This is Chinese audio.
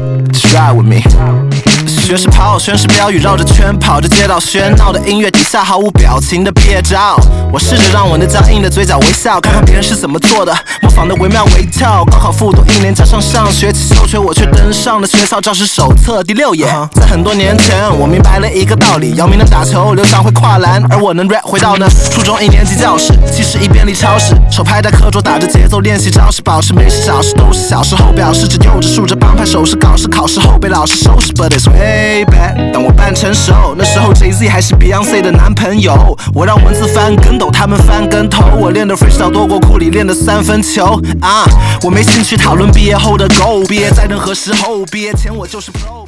Just ride with me。学士跑，宣誓标语绕着圈跑着街道，喧闹的音乐底下毫无表情的毕业照。我试着让我那僵硬的嘴角微笑，看看别人是怎么做的，模仿的惟妙惟肖。高考复读1年加上上学期休学，我却登上了学校教师手册第6页。在很多年前，我明白了一个道理：姚明能打球，刘翔会跨栏，而我能 rap。回到呢初中1年级教室，其实一便利超市，手拍在课桌打着节奏练习招式，保持没事找事都是小时候表示着幼稚，竖着帮派手势，搞事考试后被老师收拾。But it's way back， 当我半成熟，那时候 Jay-Z 还是 Beyonce 的男朋友。我让文字翻跟斗，他们翻跟头。我练的 freestyle 多过库里练的3分球啊！我没兴趣讨论毕业后的 goal， 毕业在任何时候，毕业前我就是 pro。